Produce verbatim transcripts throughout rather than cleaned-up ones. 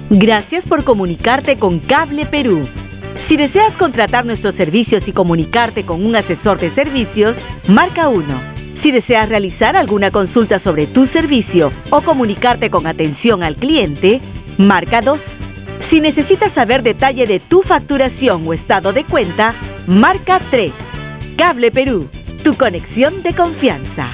Gracias por comunicarte con Cable Perú. Si deseas contratar nuestros servicios y comunicarte con un asesor de servicios, marca uno. Si deseas realizar alguna consulta sobre tu servicio o comunicarte con atención al cliente, marca dos. Si necesitas saber detalle de tu facturación o estado de cuenta, marca tres. Cable Perú, tu conexión de confianza.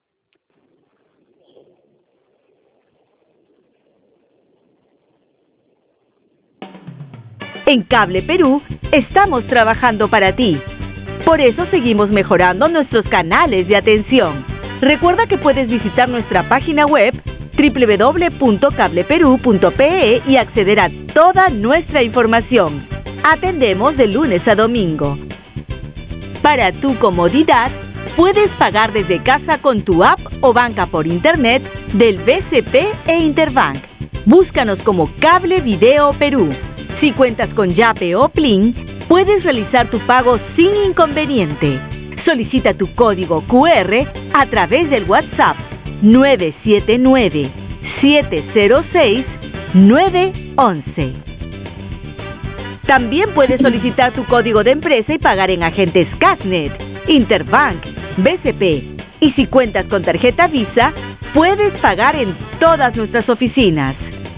En Cable Perú estamos trabajando para ti. Por eso seguimos mejorando nuestros canales de atención. Recuerda que puedes visitar nuestra página web doble u doble u doble u punto cable perú punto pe e y acceder a toda nuestra información. Atendemos de lunes a domingo. Para tu comodidad, puedes pagar desde casa con tu app o banca por internet del B C P e Interbank. Búscanos como Cable Video Perú. Si cuentas con Yape o Plin, puedes realizar tu pago sin inconveniente. Solicita tu código cu erre a través del WhatsApp nueve siete nueve, siete cero seis, nueve once. También puedes solicitar tu código de empresa y pagar en agentes Casnet, Interbank, B C P. Y si cuentas con tarjeta Visa, puedes pagar en todas nuestras oficinas.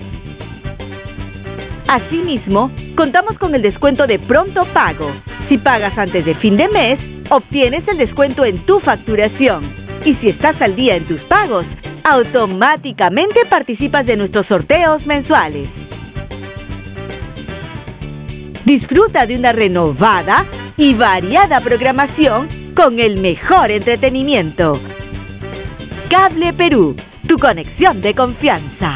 Asimismo, contamos con el descuento de pronto pago. Si pagas antes de fin de mes, obtienes el descuento en tu facturación. Y si estás al día en tus pagos, automáticamente participas de nuestros sorteos mensuales. Disfruta de una renovada y variada programación con el mejor entretenimiento. Cable Perú, tu conexión de confianza.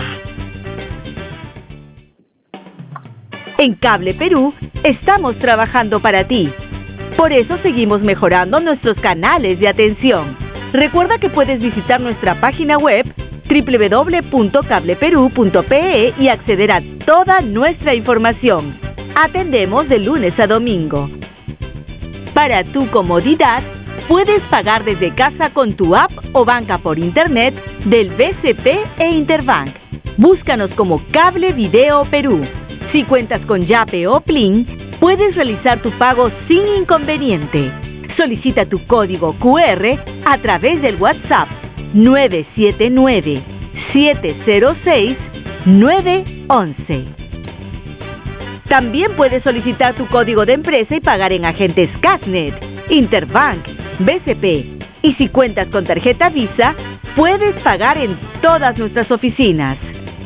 En Cable Perú estamos trabajando para ti. Por eso seguimos mejorando nuestros canales de atención. Recuerda que puedes visitar nuestra página web doble u doble u doble u punto cable perú punto pe e y acceder a toda nuestra información. Atendemos de lunes a domingo. Para tu comodidad, puedes pagar desde casa con tu app o banca por internet del B C P e Interbank. Búscanos como Cable Video Perú. Si cuentas con Yape o Plin, puedes realizar tu pago sin inconveniente. Solicita tu código cu erre a través del WhatsApp nueve siete nueve, siete cero seis, nueve once. También puedes solicitar tu código de empresa y pagar en agentes Casnet, Interbank, B C P. Y si cuentas con tarjeta Visa, puedes pagar en todas nuestras oficinas.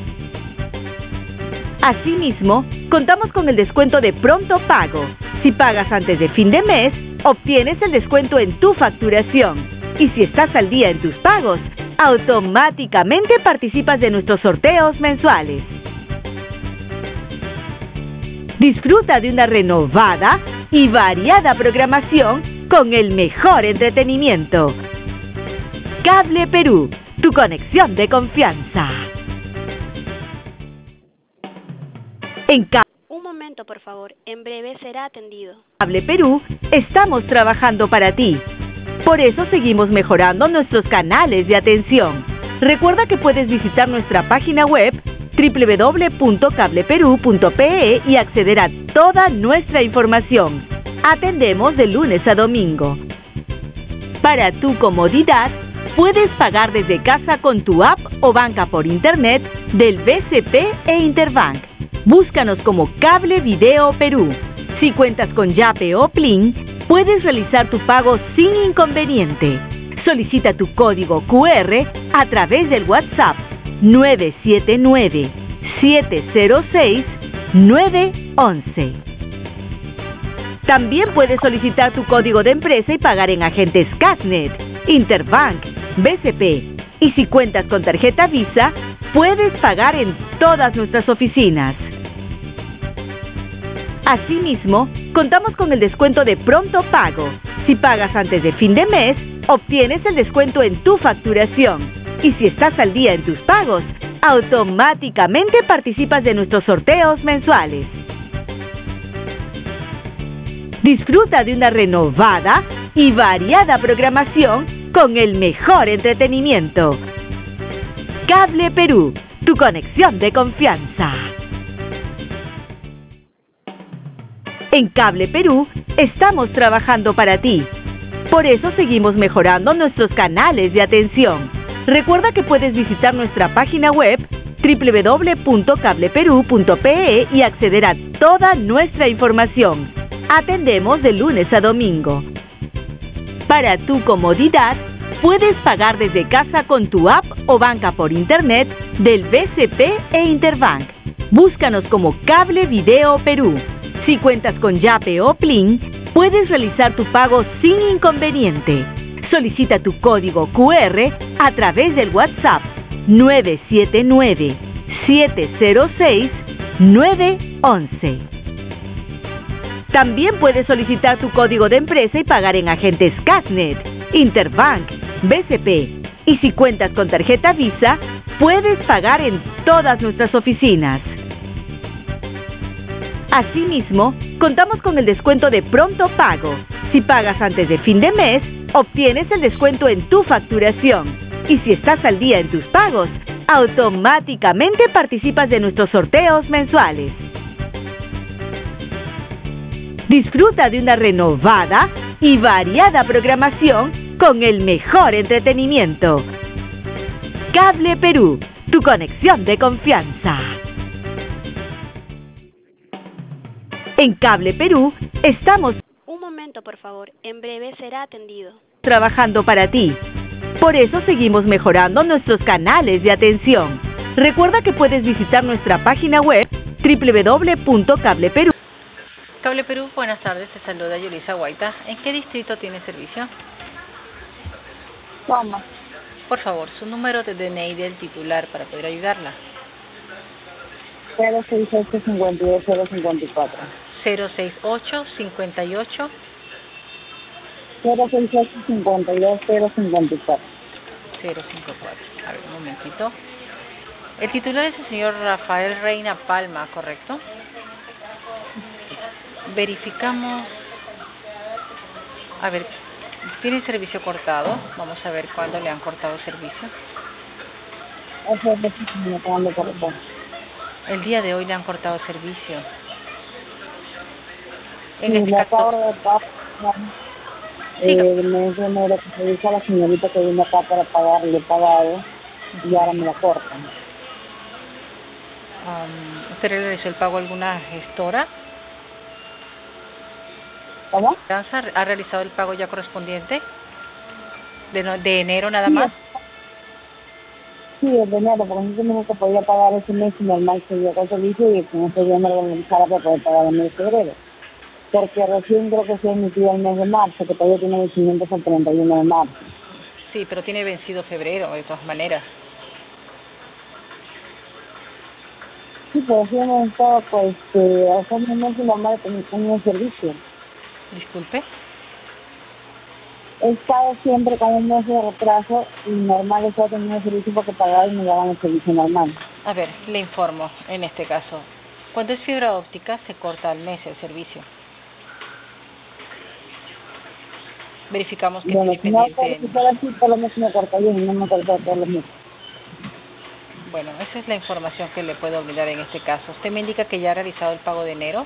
Asimismo, contamos con el descuento de pronto pago. Si pagas antes de fin de mes, obtienes el descuento en tu facturación. Y si estás al día en tus pagos, automáticamente participas de nuestros sorteos mensuales. Disfruta de una renovada y variada programación con el mejor entretenimiento. Cable Perú, tu conexión de confianza. En Cable Un momento, por favor. En breve será atendido. Cable Perú estamos trabajando para ti. Por eso seguimos mejorando nuestros canales de atención. Recuerda que puedes visitar nuestra página web doble u doble u doble u punto cable perú punto pe e y acceder a toda nuestra información. Atendemos de lunes a domingo. Para tu comodidad, puedes pagar desde casa con tu app o banca por internet del B C P e Interbank. Búscanos como Cable Video Perú. Si cuentas con Yape o Plin, puedes realizar tu pago sin inconveniente. Solicita tu código cu erre a través del WhatsApp nueve siete nueve, siete cero seis, nueve once. También puedes solicitar tu código de empresa y pagar en agentes Casnet, Interbank, B C P. Y si cuentas con tarjeta Visa, puedes pagar en todas nuestras oficinas. Asimismo, contamos con el descuento de pronto pago. Si pagas antes de fin de mes, obtienes el descuento en tu facturación. Y si estás al día en tus pagos, automáticamente participas de nuestros sorteos mensuales. Disfruta de una renovada y variada programación con el mejor entretenimiento. Cable Perú, tu conexión de confianza. En Cable Perú estamos trabajando para ti. Por eso seguimos mejorando nuestros canales de atención. Recuerda que puedes visitar nuestra página web doble u doble u doble u punto cable perú punto pe e y acceder a toda nuestra información. Atendemos de lunes a domingo. Para tu comodidad, puedes pagar desde casa con tu app o banca por internet del B C P e Interbank. Búscanos como Cable Video Perú. Si cuentas con Yape o Plin, puedes realizar tu pago sin inconveniente. Solicita tu código cu erre a través del WhatsApp nueve siete nueve, siete cero seis, nueve once. También puedes solicitar tu código de empresa y pagar en agentes Casnet, Interbank, B C P. Y si cuentas con tarjeta Visa, puedes pagar en todas nuestras oficinas. Asimismo, contamos con el descuento de pronto pago. Si pagas antes de fin de mes, obtienes el descuento en tu facturación. Y si estás al día en tus pagos, automáticamente participas de nuestros sorteos mensuales. Disfruta de una renovada y variada programación con el mejor entretenimiento. Cable Perú, tu conexión de confianza. En Cable Perú estamos Un momento, por favor. En breve será atendido. trabajando para ti. Por eso seguimos mejorando nuestros canales de atención. Recuerda que puedes visitar nuestra página web doble u doble u doble u punto cable perú. Cable Perú, buenas tardes, te saluda Yulisa Guaita. ¿En qué distrito tiene servicio? Vamos. Por favor, su número de D N I del titular para poder ayudarla. cero seis ocho, cincuenta y dos, cero cincuenta y cuatro. cero seis ocho, cincuenta y ocho. cero seis ocho, cincuenta y dos, cero cincuenta y cuatro. cero cincuenta y cuatro. A ver, un momentito. El titular es el señor Rafael Reina Palma, ¿correcto? Verificamos. A ver, ¿tiene servicio cortado? Vamos a ver cuándo le han cortado servicio. Eso es lo que me acaban de cortar. El día de hoy le han cortado servicio. En Sí, este le caso, acabo de pagar. Eh, me dice enero que se dice a la señorita que vino acá para pagar, le he pagado y ahora me la cortan. um, ¿usted le realizó el pago a alguna gestora? ¿Cómo? ¿Ha realizado el pago ya correspondiente? ¿De, no, de enero nada más? Sí, el de enero, porque yo me dijo que podía pagar ese mes y normal se dio con servicio y que no se dio me organizara para poder pagar el mes de febrero. Porque recién creo que se emitió el mes de marzo, que todavía tiene vencimiento hasta el treinta y uno de marzo. Sí, pero tiene vencido febrero, de todas maneras. Sí, pero sí hemos estado, pues, eh, hace un mes y normal con un servicio. Disculpe. He estado siempre con un mes de retraso y normal he estado teniendo el servicio porque pagaba y me daban el servicio normal. A ver, le informo en este caso. Cuando es fibra óptica, se corta al mes el servicio. Verificamos que Bueno, tiene si no, pendiente. si fuera así, por lo menos me corta bien y no me corta todos los meses. Bueno, esa es la información que le puedo brindar en este caso. Usted me indica que ya ha realizado el pago de enero.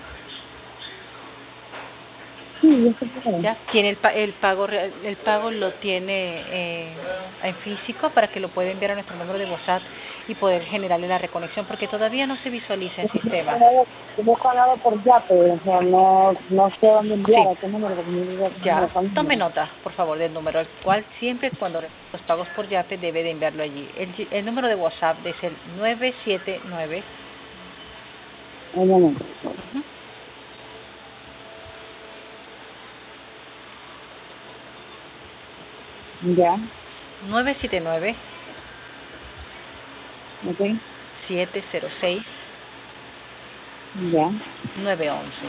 Sí, yo sé que ¿Ya? ¿Tiene el, pa el pago real- el pago lo tiene eh, en físico para que lo pueda enviar a nuestro número de WhatsApp y poder generarle la reconexión? Porque todavía no se visualiza en sistema. Yo he pagado por Yape, o sea, no, no sé dónde enviar, Sí. a qué número, porque me dice que Ya, me cambia. tome nota, por favor, del número, al cual siempre cuando los pagos por Yape debe de enviarlo allí. El, el número de WhatsApp es el nueve siete nueve. Un momento. Uh-huh. Ya, nueve siete nueve, ok, siete cero seis, ya, nueve once.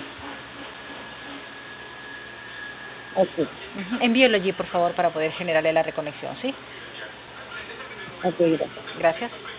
ok, Uh-huh. Envíelo allí, por favor, para poder generarle la reconexión, ¿sí? ok, gracias. Gracias.